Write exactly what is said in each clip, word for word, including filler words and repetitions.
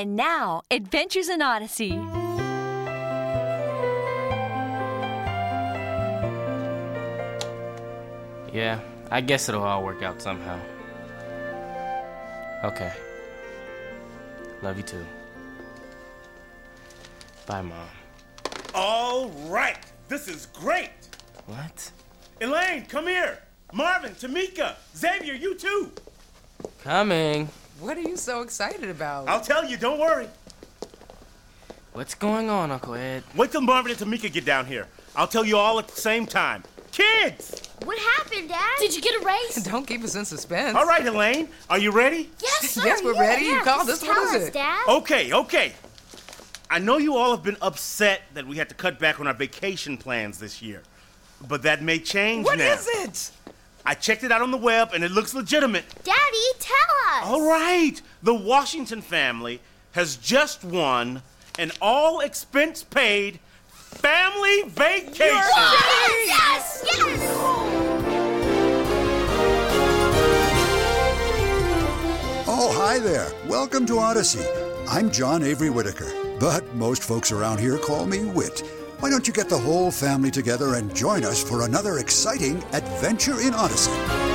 And now, Adventures in Odyssey. Yeah, I guess it'll all work out somehow. Okay. Love you too. Bye, Mom. All right. This is great. What? Elaine, come here. Marvin, Tamika, Xavier, you too. Coming. What are you so excited about? I'll tell you, don't worry. What's going on, Uncle Ed? Wait till Marvin and Tamika get down here. I'll tell you all at the same time. Kids! What happened, Dad? Did you get a raise? Don't keep us in suspense. All right, Elaine. Are you ready? Yes, sir. Yes, we're yeah. ready. Yeah, You called just us. What tell is us, it? Dad. Okay, okay. I know you all have been upset that we had to cut back on our vacation plans this year. But that may change What now. is it? I checked it out on the web, and it looks legitimate. Daddy, tell us. All right. The Washington family has just won an all-expense-paid family vacation. Yes, yes, yes. Oh, hi there. Welcome to Odyssey. I'm John Avery Whitaker, but most folks around here call me Whit. Why don't you get the whole family together and join us for another exciting adventure in Odyssey?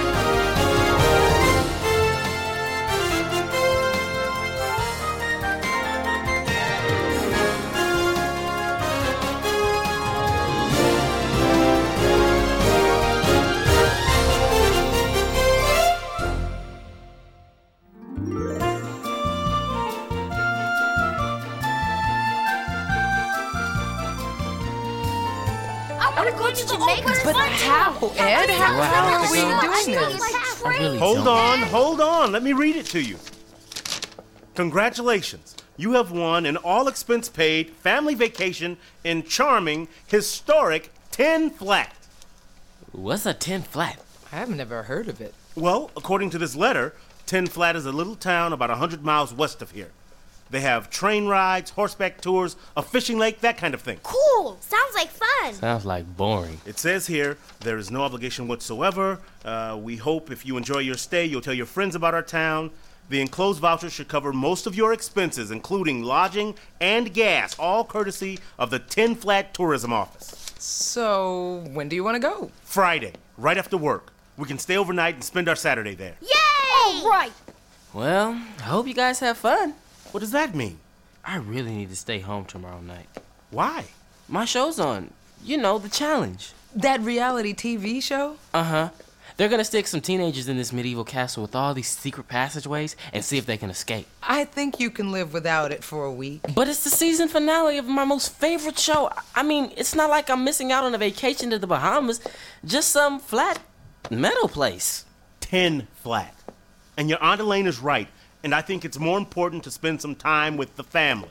But how, Ed? How, how are we doing this? I really Hold don't. on, hold on. Let me read it to you. Congratulations. You have won an all-expense-paid family vacation in charming, historic Ten Flat. What's a tin flat? I've never heard of it. Well, according to this letter, Ten Flat is a little town about one hundred miles west of here. They have train rides, horseback tours, a fishing lake, that kind of thing. Cool. Sounds like fun. Sounds like boring. It says here, there is no obligation whatsoever. Uh, we hope if you enjoy your stay, you'll tell your friends about our town. The enclosed voucher should cover most of your expenses, including lodging and gas, all courtesy of the Ten Flat Tourism Office. So, when do you want to go? Friday, right after work. We can stay overnight and spend our Saturday there. Yay! All right. Well, I hope you guys have fun. What does that mean? I really need to stay home tomorrow night. Why? My show's on. You know, the challenge. That reality T V show? Uh-huh. They're gonna stick some teenagers in this medieval castle with all these secret passageways and see if they can escape. I think you can live without it for a week. But it's the season finale of my most favorite show. I mean, it's not like I'm missing out on a vacation to the Bahamas. Just some flat meadow place. Ten Flat. And your Aunt Elaine is right, and I think it's more important to spend some time with the family.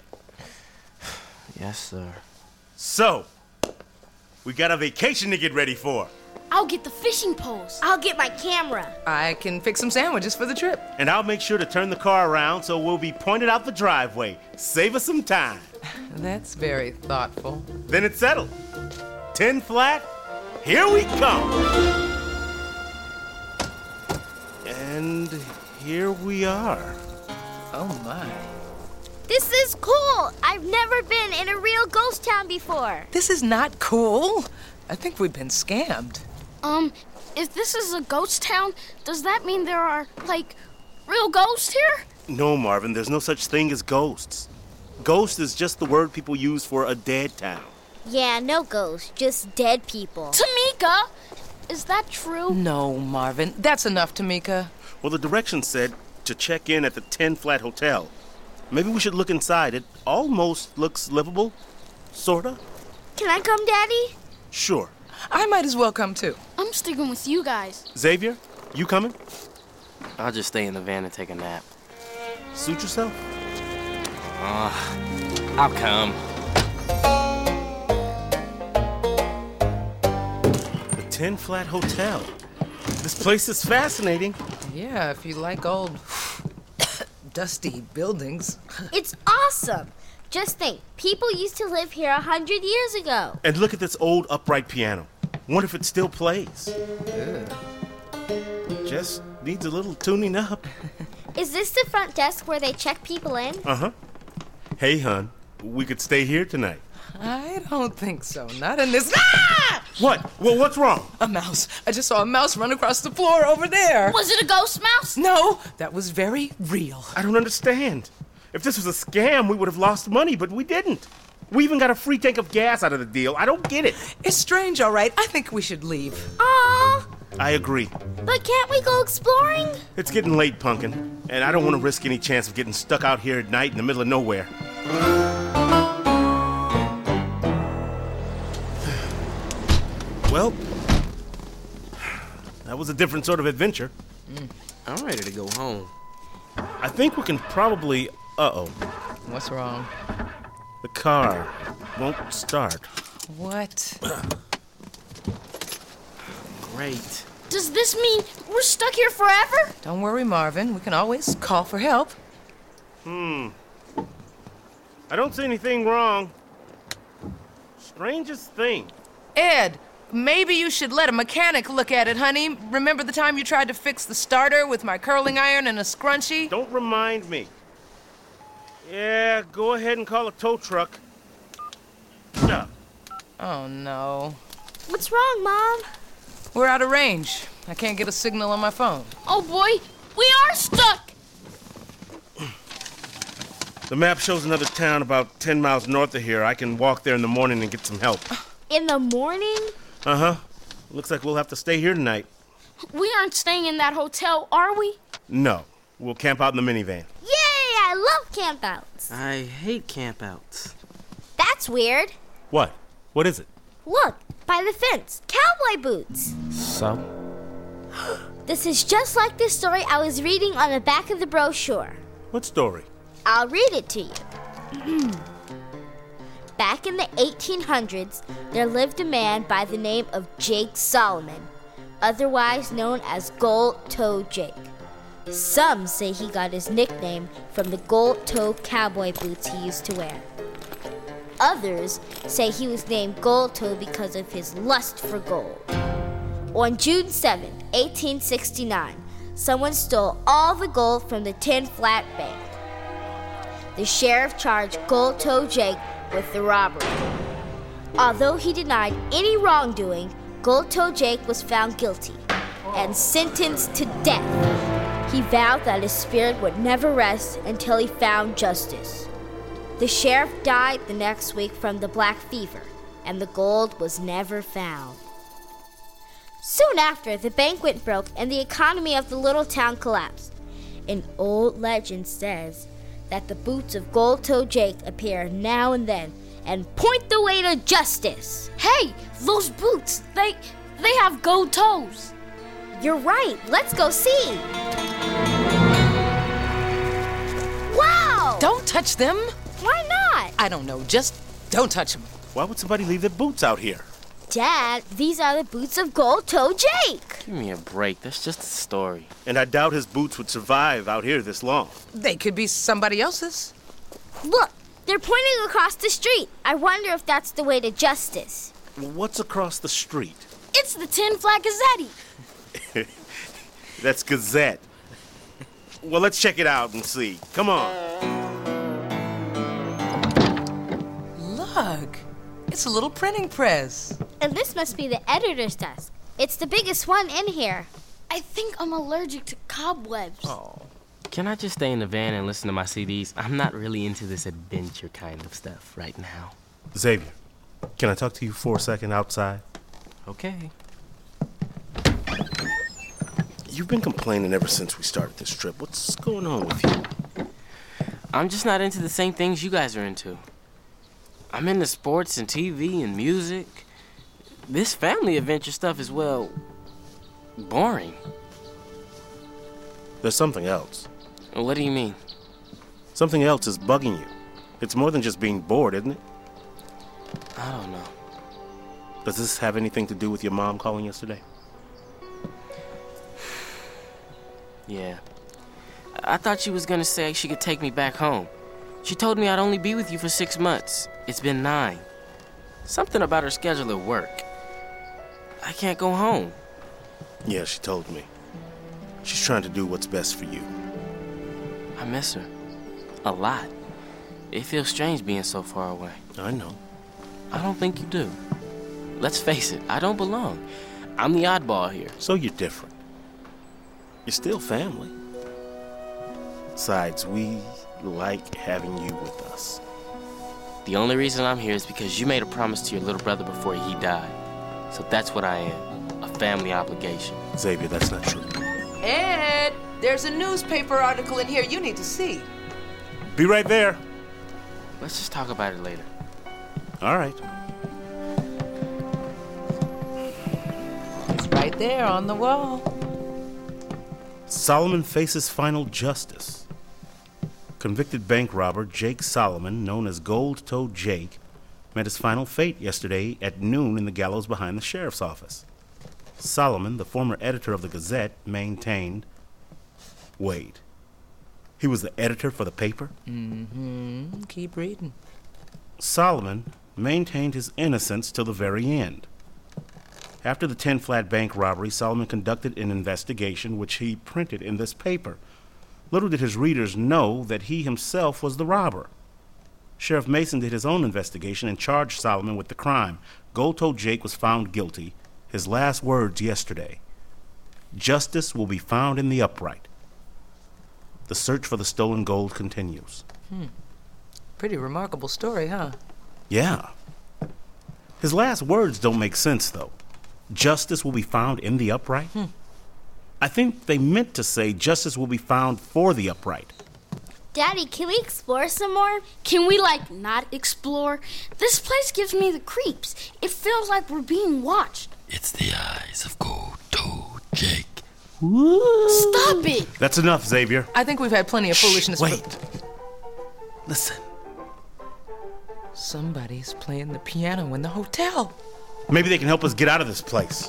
Yes, sir. So, we got a vacation to get ready for. I'll get the fishing poles. I'll get my camera. I can fix some sandwiches for the trip. And I'll make sure to turn the car around so we'll be pointed out the driveway. Save us some time. That's very thoughtful. Then it's settled. Ten Flat, here we come. And here we are. Oh, my. This is cool. I've never been in a real ghost town before. This is not cool. I think we've been scammed. Um, if this is a ghost town, does that mean there are, like, real ghosts here? No, Marvin, there's no such thing as ghosts. Ghost is just the word people use for a dead town. Yeah, no ghosts, just dead people. Tamika, is that true? No, Marvin. That's enough, Tamika. Well, the directions said to check in at the Ten Flat Hotel. Maybe we should look inside. It almost looks livable. Sorta. Can I come, Daddy? Sure. I might as well come, too. I'm sticking with you guys. Xavier, you coming? I'll just stay in the van and take a nap. Suit yourself. Uh, I'll come. The Ten Flat Hotel. This place is fascinating. Yeah, if you like old dusty buildings. It's awesome. Just think, people used to live here a hundred years ago. And look at this old upright piano. Wonder if it still plays. Ugh. Just needs a little tuning up. Is this the front desk where they check people in? Uh-huh. Hey, hon, we could stay here tonight. I don't think so. Not in this. Ah! What? Well, what's wrong? A mouse. I just saw a mouse run across the floor over there. Was it a ghost mouse? No, that was very real. I don't understand. If this was a scam, we would have lost money, but we didn't. We even got a free tank of gas out of the deal. I don't get it. It's strange, all right. I think we should leave. Aww, I agree. but can't we go exploring? It's getting late, Pumpkin, and I don't want to risk any chance of getting stuck out here at night in the middle of nowhere. Well, that was a different sort of adventure. Mm, I'm ready to go home. I think we can probably... Uh-oh. What's wrong? The car won't start. What? Great. Does this mean we're stuck here forever? Don't worry, Marvin. We can always call for help. Hmm. I don't see anything wrong. Strangest thing. Ed, maybe you should let a mechanic look at it, honey. Remember the time you tried to fix the starter with my curling iron and a scrunchie? Don't remind me. Yeah, go ahead and call a tow truck. Yeah. Oh, no. What's wrong, Mom? We're out of range. I can't get a signal on my phone. Oh boy, we are stuck! The map shows another town about ten miles north of here. I can walk there in the morning and get some help. In the morning? Uh-huh. Looks like we'll have to stay here tonight. We aren't staying in that hotel, are we? No. We'll camp out in the minivan. Yay! I love campouts. I hate campouts. That's weird. What? What is it? Look, by the fence, cowboy boots. So? This is just like the story I was reading on the back of the brochure. What story? I'll read it to you. Back in the eighteen hundreds, there lived a man by the name of Jake Solomon, otherwise known as Gold-Toe Jake. Some say he got his nickname from the gold-toe cowboy boots he used to wear. Others say he was named Gold-Toe because of his lust for gold. On June seventh, eighteen sixty-nine, someone stole all the gold from the Tin Flat Bank. The sheriff charged Gold-Toe Jake with the robbery. Although he denied any wrongdoing, Gold-Toe Jake was found guilty and sentenced to death. He vowed that his spirit would never rest until he found justice. The sheriff died the next week from the black fever, and the gold was never found. Soon after, the bank went broke and the economy of the little town collapsed. An old legend says that the boots of Gold-Toe Jake appear now and then and point the way to justice. Hey, those boots, they they have gold toes. You're right. Let's go see. Wow! Don't touch them. Why not? I don't know. Just don't touch them. Why would somebody leave their boots out here? Dad, these are the boots of Gold-Toe Jake. Give me a break. That's just a story. And I doubt his boots would survive out here this long. They could be somebody else's. Look, they're pointing across the street. I wonder if that's the way to justice. What's across the street? It's the Tin Flat Gazette. That's Gazette. Well, let's check it out and see. Come on. Look, it's a little printing press. And this must be the editor's desk. It's the biggest one in here. I think I'm allergic to cobwebs. Oh. Can I just stay in the van and listen to my C Ds? I'm not really into this adventure kind of stuff right now. Xavier, can I talk to you for a second outside? Okay. You've been complaining ever since we started this trip. What's going on with you? I'm just not into the same things you guys are into. I'm into sports and T V and music. This family adventure stuff is, well, boring. There's something else. What do you mean? Something else is bugging you. It's more than just being bored, isn't it? I don't know. Does this have anything to do with your mom calling yesterday? Yeah. I thought she was gonna say she could take me back home. She told me I'd only be with you for six months. It's been nine. Something about her schedule at work. I can't go home. Yeah, she told me. She's trying to do what's best for you. I miss her. A lot. It feels strange being so far away. I know. I don't think you do. Let's face it, I don't belong. I'm the oddball here. So you're different. You're still family. Besides, we like having you with us. The only reason I'm here is because you made a promise to your little brother before he died. So that's what I am, a family obligation. Xavier, that's not true. Ed, there's a newspaper article in here you need to see. Be right there. Let's just talk about it later. All right. It's right there on the wall. Solomon faces final justice. Convicted bank robber Jake Solomon, known as Gold-Toed Jake, met his final fate yesterday at noon in the gallows behind the sheriff's office. Solomon, the former editor of the Gazette, maintained... Wait. He was the editor for the paper? Mm-hmm. Keep reading. Solomon maintained his innocence till the very end. After the Ten Flat Bank robbery, Solomon conducted an investigation which he printed in this paper. Little did his readers know that he himself was the robber. Sheriff Mason did his own investigation and charged Solomon with the crime. Gold-Toed Jake was found guilty. His last words yesterday: "Justice will be found in the upright." The search for the stolen gold continues. Hmm. Pretty remarkable story, huh? Yeah. His last words don't make sense, though. Justice will be found in the upright? Hmm. I think they meant to say justice will be found for the upright. Daddy, can we explore some more? Can we, like, not explore? This place gives me the creeps. It feels like we're being watched. It's the eyes of Gold-Toed Jake. Stop it! That's enough, Xavier. I think we've had plenty of foolishness. Wait. Listen. Somebody's playing the piano in the hotel. Maybe they can help us get out of this place.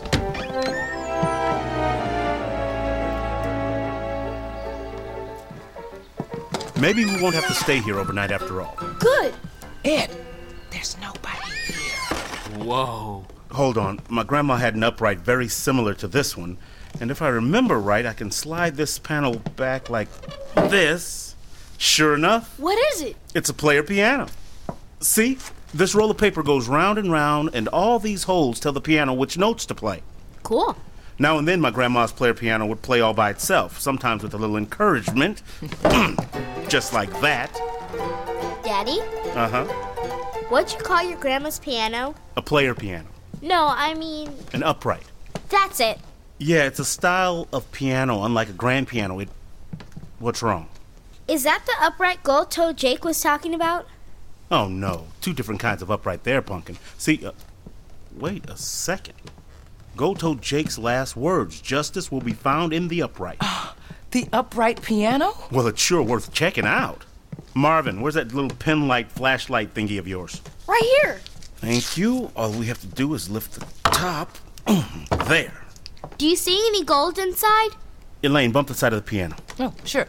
Maybe we won't have to stay here overnight after all. Good. Ed, there's nobody here. Whoa. Hold on. My grandma had an upright very similar to this one. And if I remember right, I can slide this panel back like this. Sure enough, What is it? it's a player piano. See? This roll of paper goes round and round, and all these holes tell the piano which notes to play. Cool. Now and then, my grandma's player piano would play all by itself, sometimes with a little encouragement. Just like that. Daddy, Uh-huh. what'd you call your grandma's piano? A player piano. No, I mean, An upright. that's it. Yeah, it's a style of piano, unlike a grand piano. It... What's wrong? Is that the upright Gold-Toed Jake was talking about? Oh, no. Two different kinds of upright there, Pumpkin. See, uh, wait a second. Gold-Toed Jake's last words: justice will be found in the upright. The upright piano? Well, it's sure worth checking out. Marvin, where's that little pen light flashlight thingy of yours? Right here. Thank you. All we have to do is lift the top. There. Do you see any gold inside? Elaine, bump the side of the piano. Oh, sure.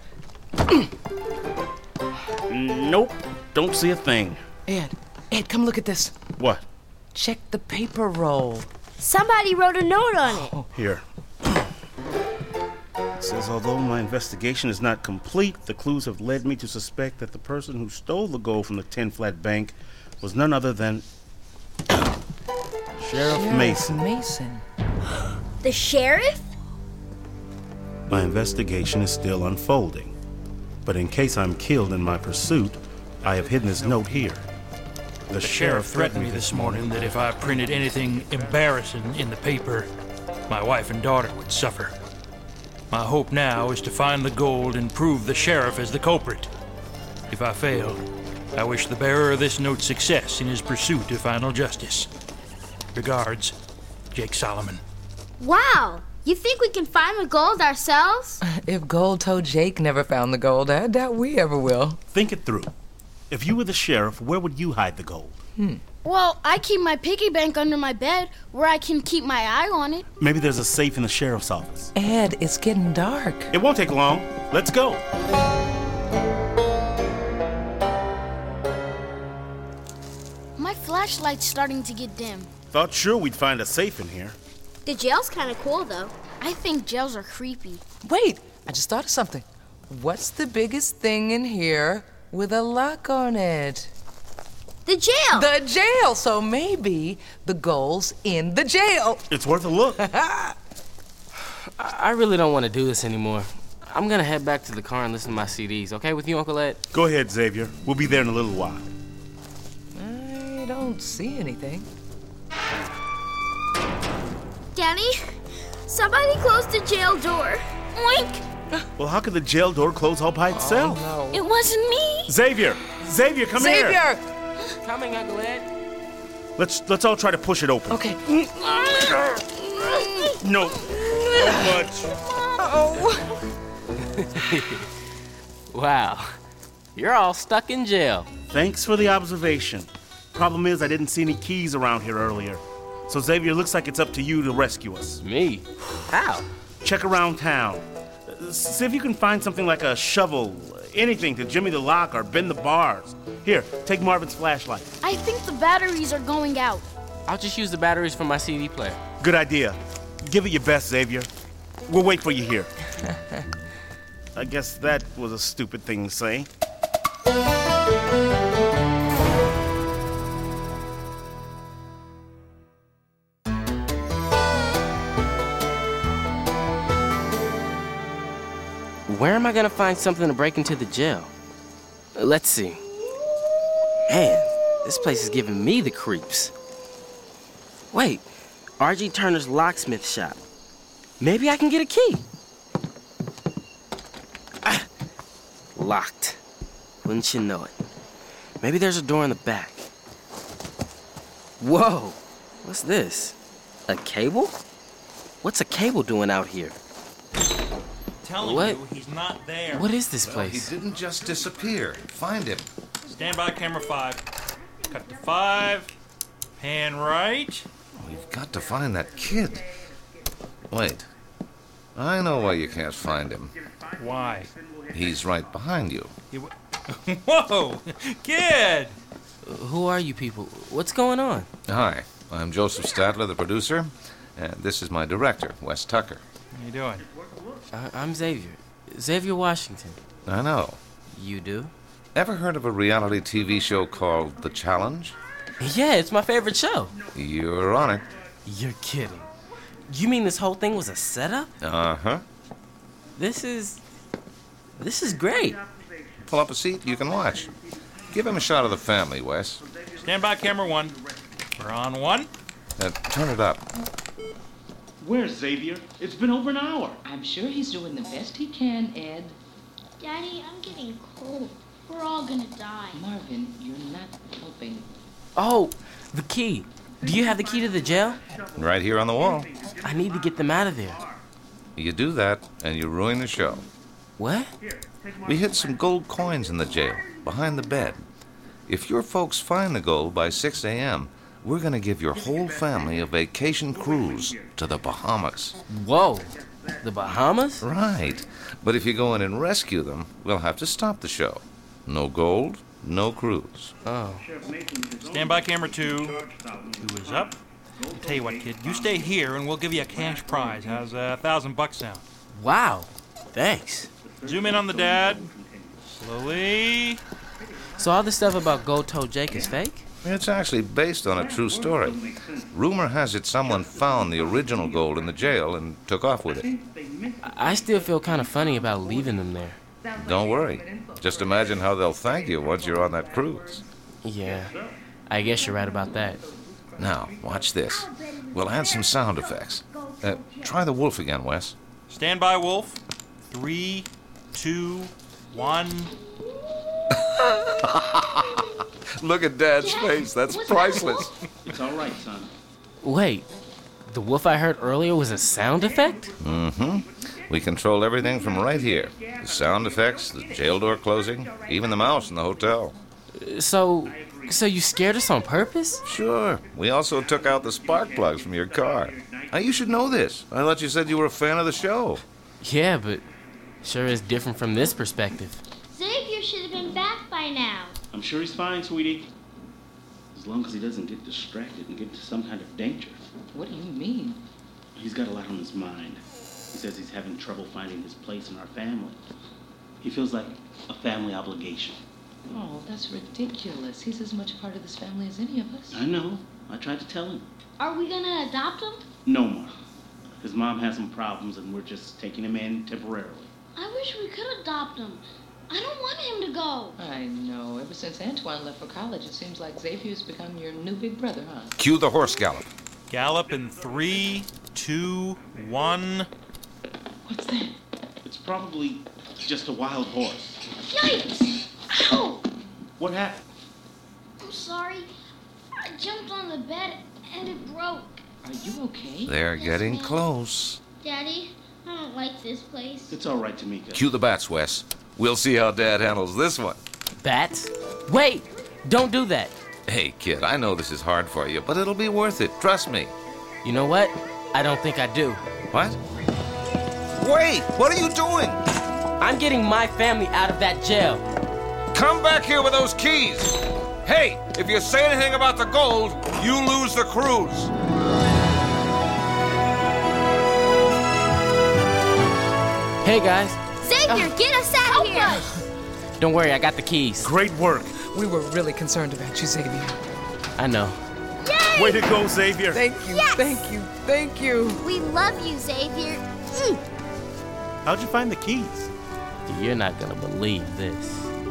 Nope. Don't see a thing. Ed, Ed, come look at this. What? Check the paper roll. Somebody wrote a note on it. Here. It says, although my investigation is not complete, the clues have led me to suspect that the person who stole the gold from the Ten Flat Bank was none other than Sheriff Sheriff Mason. Mason. The sheriff? My investigation is still unfolding, but in case I'm killed in my pursuit, I have hidden his note here. The, The sheriff sheriff threatened me this morning that if I printed anything embarrassing in the paper, my wife and daughter would suffer. My hope now is to find the gold and prove the sheriff as the culprit. If I fail, I wish the bearer of this note success in his pursuit of final justice. Regards, Jake Solomon. Wow. You think we can find the gold ourselves? If Gold-Toed Jake never found the gold, I doubt we ever will. Think it through. If you were the sheriff, where would you hide the gold? Hmm. Well, I keep my piggy bank under my bed where I can keep my eye on it. Maybe there's a safe in the sheriff's office. Ed, it's getting dark. It won't take long. Let's go. My flashlight's starting to get dim. Thought sure we'd find a safe in here. The jail's kind of cool, though. I think jails are creepy. Wait, I just thought of something. What's the biggest thing in here with a lock on it. The jail! The jail! So maybe the goal's in the jail. It's worth a look. I, I really don't want to do this anymore. I'm gonna head back to the car and listen to my C Ds, okay with you, Uncle Ed? Go ahead, Xavier. We'll be there in a little while. I don't see anything. Danny, somebody closed the jail door. Oink! Well, how could the jail door close all by itself? Oh, It wasn't me. Xavier! Xavier, come Xavier! here! Coming, Uncle Ed. Let's let's all try to push it open. Okay. No. Not much. Oh. Wow. You're all stuck in jail. Thanks for the observation. Problem is, I didn't see any keys around here earlier. So, Xavier, looks like it's up to you to rescue us. Me? How? Check around town. Uh, See if you can find something like a shovel, anything to jimmy the lock or bend the bars. Here, take Marvin's flashlight. I think the batteries are going out. I'll just use the batteries from my C D player. Good idea. Give it your best, Xavier. We'll wait for you here. I guess that was a stupid thing to say. Where am I gonna find something to break into the jail? Uh, Let's see. Man, this place is giving me the creeps. Wait, R G Turner's locksmith shop. Maybe I can get a key. Ah, locked. Wouldn't you know it? Maybe there's a door in the back. Whoa, what's this? A cable? What's a cable doing out here? Telling What? you, he's not there. What is this Well, he place? didn't just disappear. Find him. Stand by, camera five. Cut to five. Pan right. We've got to find that kid. Wait. I know why you can't find him. Why? He's right behind you. He w- Whoa, kid! Who are you people? What's going on? Hi, I'm Joseph Statler, the producer, and this is my director, Wes Tucker. How you doing? I- I'm Xavier. Xavier Washington. I know. You do? Ever heard of a reality T V show called The Challenge? Yeah, it's my favorite show. You're on it. You're kidding. You mean this whole thing was a setup? Uh-huh. This is... This is great. Pull up a seat, you can watch. Give him a shot of the family, Wes. Stand by, camera one. We're on one. Uh, turn it up. Where's Xavier? It's been over an hour. I'm sure he's doing the best he can, Ed. Daddy, I'm getting cold. We're all gonna die. Marvin, you're not helping. Oh, the key. Do you have the key to the jail? Right here on the wall. I need to get them out of there. You do that, and you ruin the show. What? We hid some gold coins in the jail, behind the bed. If your folks find the gold by six a.m., we're going to give your whole family a vacation cruise to the Bahamas. Whoa. The Bahamas? Right. But if you go in and rescue them, we'll have to stop the show. No gold, no cruise. Oh. Stand by, camera two. Who is up? I'll tell you what, kid. You stay here, and we'll give you a cash prize. How's a uh, thousand bucks sound? Wow. Thanks. Zoom in on the dad. Slowly. So all this stuff about Gold-Toed Jake is fake? It's actually based on a true story. Rumor has it someone found the original gold in the jail and took off with it. I still feel kind of funny about leaving them there. Don't worry. Just imagine how they'll thank you once you're on that cruise. Yeah, I guess you're right about that. Now, watch this. We'll add some sound effects. Uh, try the wolf again, Wes. Stand by, Wolf. Three, two, one. Look at Dad's face. That's priceless. It's all right, son. Wait, the wolf I heard earlier was a sound effect? Mm-hmm. We control everything from right here. The sound effects, the jail door closing, even the mouse in the hotel. So, so you scared us on purpose? Sure. We also took out the spark plugs from your car. Now, you should know this. I thought you said you were a fan of the show. Yeah, but sure is different from this perspective. Xavier should have been back by now. I'm sure he's fine, sweetie. As long as he doesn't get distracted and get into some kind of danger. What do you mean? He's got a lot on his mind. He says he's having trouble finding his place in our family. He feels like a family obligation. Oh, that's ridiculous. He's as much a part of this family as any of us. I know. I tried to tell him. Are we gonna adopt him? No, Mark. His mom has some problems, and we're just taking him in temporarily. I wish we could adopt him. I don't want him to go. I know. Ever since Antoine left for college, it seems like Xavier's become your new big brother, huh? Cue the horse gallop. Gallop in three, two, one. What's that? It's probably just a wild horse. Yikes! Ow! What happened? I'm sorry. I jumped on the bed and it broke. Are you okay? They're Yes, getting ma'am. close. Daddy, I don't like this place. It's all right, Tamika. Cue the bats, Wes. We'll see how Dad handles this one. Bats? Wait! Don't do that. Hey, kid, I know this is hard for you, but it'll be worth it. Trust me. You know what? I don't think I do. What? Wait! What are you doing? I'm getting my family out of that jail. Come back here with those keys. Hey, if you say anything about the gold, you lose the cruise. Hey, guys. Xavier, get us out of here! Don't worry, I got the keys. Great work. We were really concerned about you, Xavier. I know. Yay! Way to go, Xavier. Thank you, Yes! thank you, thank you. We love you, Xavier. Mm. How'd you find the keys? You're not gonna believe this.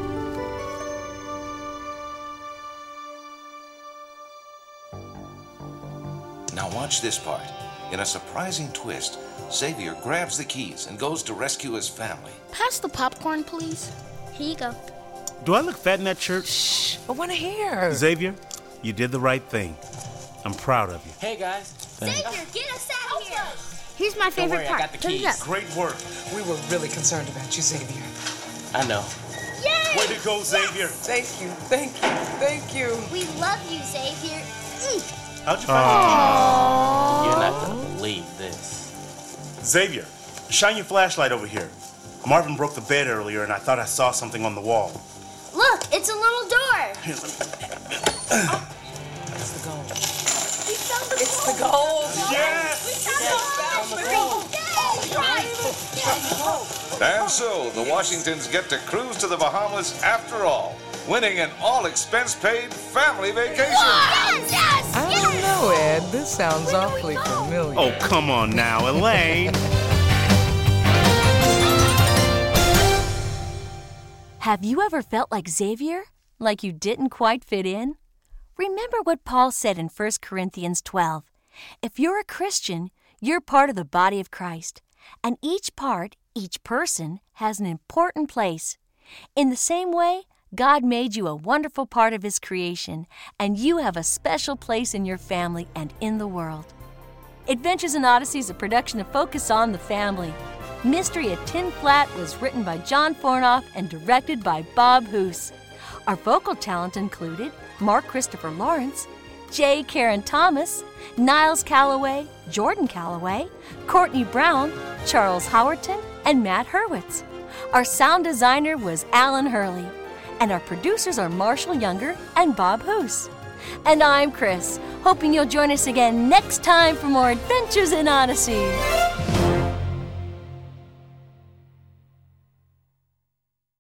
Now watch this part. In a surprising twist, Xavier grabs the keys and goes to rescue his family. Pass the popcorn, please. Here you go. Do I look fat in that shirt? Shh, I want to hear. Xavier, you did the right thing. I'm proud of you. Hey, guys. Xavier, get us out of here! Here's my favorite worry, I part. got the Turn it keys. up. Great work. We were really concerned about you, Xavier. I know. Yay! Way to go, Xavier. Thank you, thank you, thank you. We love you, Xavier. Mm. How'd you find the You're not gonna believe this. keys? Xavier, shine your flashlight over here. Marvin broke the bed earlier, and I thought I saw something on the wall. Look, it's a little door. Here, let me... It's the gold. We found the It's the gold. Yes! And so, the Washingtons get to cruise to the Bahamas after all, winning an all-expense-paid family vacation. Yes, yes, I don't know, Ed. This sounds awfully familiar. Oh, come on now, Elaine. Have you ever felt like Xavier? Like you didn't quite fit in? Remember what Paul said in First Corinthians twelve. If you're a Christian, you're part of the body of Christ. And each part, each person, has an important place. In the same way, God made you a wonderful part of His creation, and you have a special place in your family and in the world. Adventures in Odyssey is a production of Focus on the Family. Mystery at Tin Flat was written by John Fornoff and directed by Bob Hoose. Our vocal talent included Mark Christopher Lawrence, J. Karen Thomas, Niles Calloway, Jordan Calloway, Courtney Brown, Charles Howerton, and Matt Hurwitz. Our sound designer was Alan Hurley, and our producers are Marshall Younger and Bob Hoose. And I'm Chris, hoping you'll join us again next time for more Adventures in Odyssey.